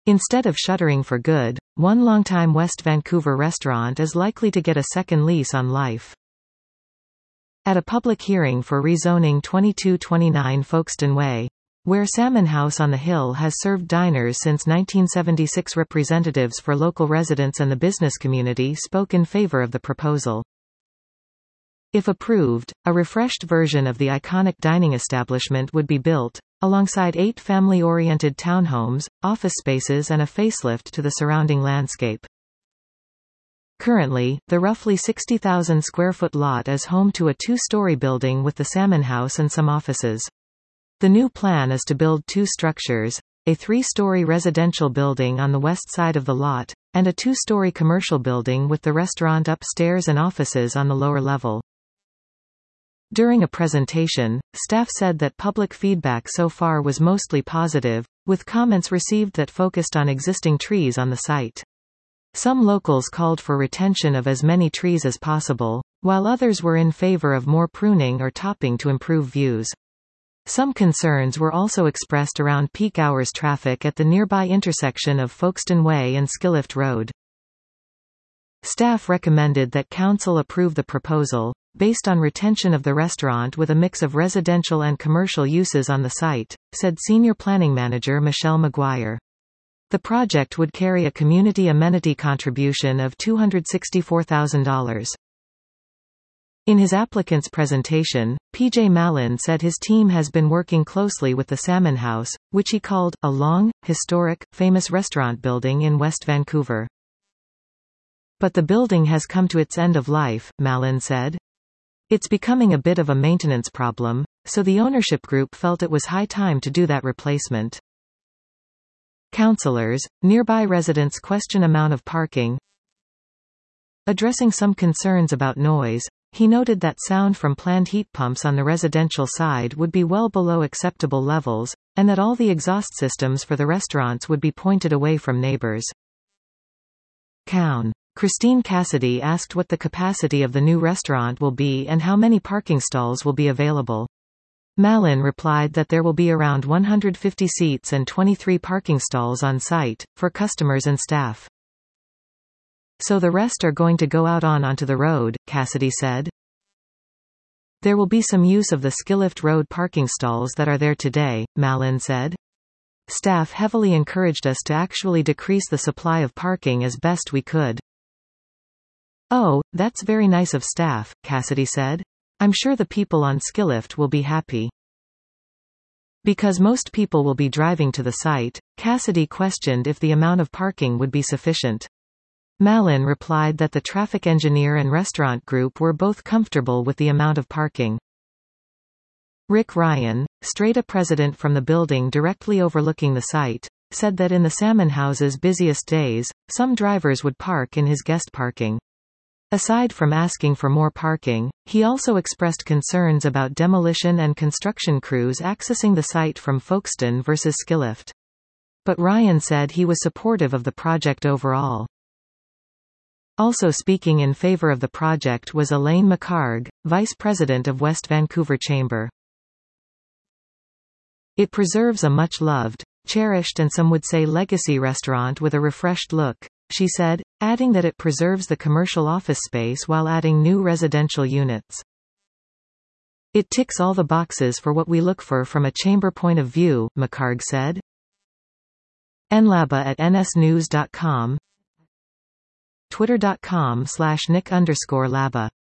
Instead of shuttering for good, one longtime West Vancouver restaurant is likely to get a second lease on life. At a public hearing for rezoning 2229 Folkestone Way, where Salmon House on the Hill has served diners since 1976, representatives for local residents and the business community spoke in favor of the proposal. If approved, a refreshed version of the iconic dining establishment would be built, alongside 8 family-oriented townhomes, office spaces and a facelift to the surrounding landscape. Currently, the roughly 60,000 square foot lot is home to a 2-story building with the Salmon House and some offices. The new plan is to build 2 structures, a 3-story residential building on the west side of the lot, and a 2-story commercial building with the restaurant upstairs and offices on the lower level. During a presentation, staff said that public feedback so far was mostly positive, with comments received that focused on existing trees on the site. Some locals called for retention of as many trees as possible, while others were in favor of more pruning or topping to improve views. Some concerns were also expressed around peak hours traffic at the nearby intersection of Folkestone Way and Skillift Road. Staff recommended that council approve the proposal, based on retention of the restaurant with a mix of residential and commercial uses on the site, said Senior Planning Manager Michelle Maguire. The project would carry a community amenity contribution of $264,000. In his applicant's presentation, PJ Mallon said his team has been working closely with the Salmon House, which he called a long, historic, famous restaurant building in West Vancouver. But the building has come to its end of life, Mallon said. It's becoming a bit of a maintenance problem, so the ownership group felt it was high time to do that replacement. Councillors, nearby residents question amount of parking. Addressing some concerns about noise, he noted that sound from planned heat pumps on the residential side would be well below acceptable levels, and that all the exhaust systems for the restaurants would be pointed away from neighbors. Christine Cassidy asked what the capacity of the new restaurant will be and how many parking stalls will be available. Mallon replied that there will be around 150 seats and 23 parking stalls on site, for customers and staff. So the rest are going to go out onto the road, Cassidy said. There will be some use of the Skillift Road parking stalls that are there today, Mallon said. Staff heavily encouraged us to actually decrease the supply of parking as best we could. Oh, that's very nice of staff, Cassidy said. I'm sure the people on Skillift will be happy. Because most people will be driving to the site, Cassidy questioned if the amount of parking would be sufficient. Mallon replied that the traffic engineer and restaurant group were both comfortable with the amount of parking. Rick Ryan, Strata president from the building directly overlooking the site, said that in the Salmon House's busiest days, some drivers would park in his guest parking. Aside from asking for more parking, he also expressed concerns about demolition and construction crews accessing the site from Folkestone versus Skillift. But Ryan said he was supportive of the project overall. Also speaking in favor of the project was Elaine McCarg, vice president of West Vancouver Chamber. It preserves a much-loved, cherished and some would say legacy restaurant with a refreshed look, she said, adding that it preserves the commercial office space while adding new residential units. It ticks all the boxes for what we look for from a chamber point of view, McCarg said. nlaba at nsnews.com, twitter.com/nick_laba